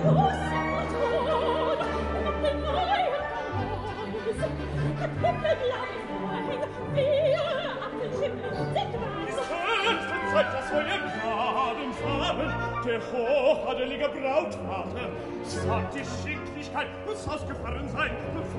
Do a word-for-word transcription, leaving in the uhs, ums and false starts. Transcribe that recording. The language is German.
Der hochadelige Brautvater sagt die Schicklichkeit muss ausgefahren sein,